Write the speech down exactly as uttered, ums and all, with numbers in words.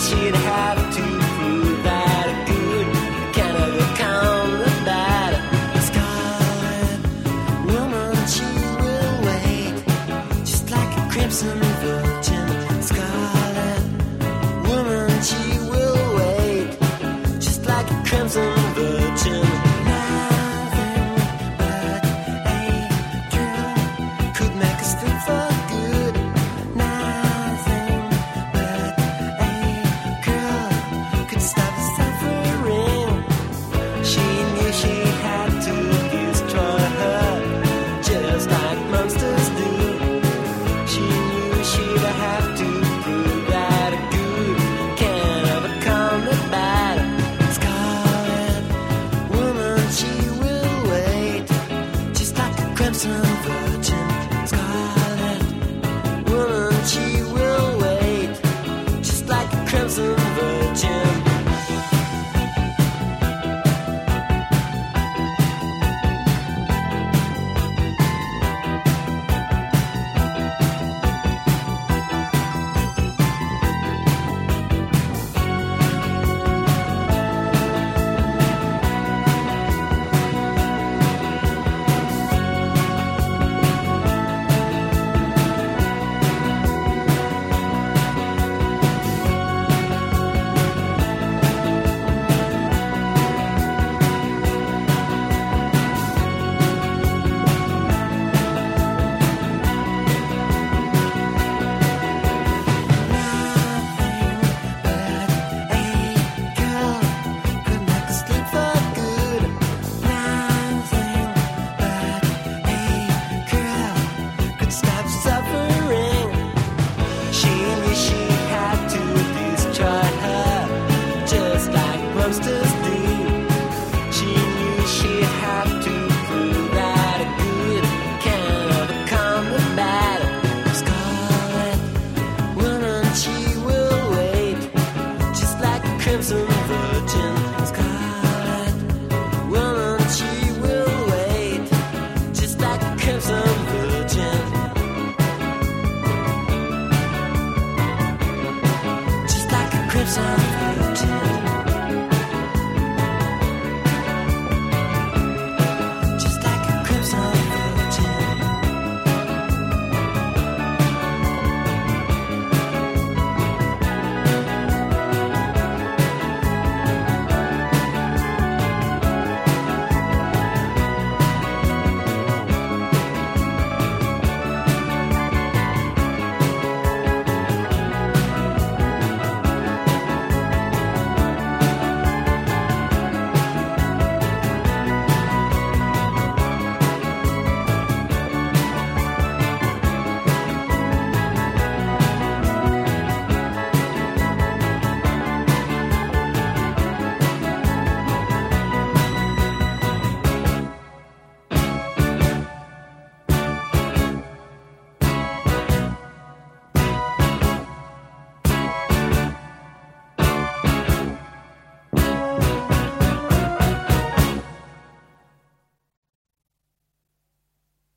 she'd have to prove that a good can overcome the bad. Scarlet woman, she will wait, just like a crimson virgin. Scarlet woman, she will wait, just like a crimson virgin. Nothing but a girl could make us think for good. Nothing but a girl could stop the suffering. She knew she had to destroy her, just like monsters do. She knew she'd have to prove that a good can overcome the bad. Scarlet woman, she will wait, just like a crimson virgin. Scarlet woman, she will wait, just like a crimson virgin. Monsters do. She knew she'd have to prove that a good can overcome the bad. Scarlet woman, she will wait, just like a crimson virgin. Scarlet woman, she will wait, just like a crimson virgin. Just like a crimson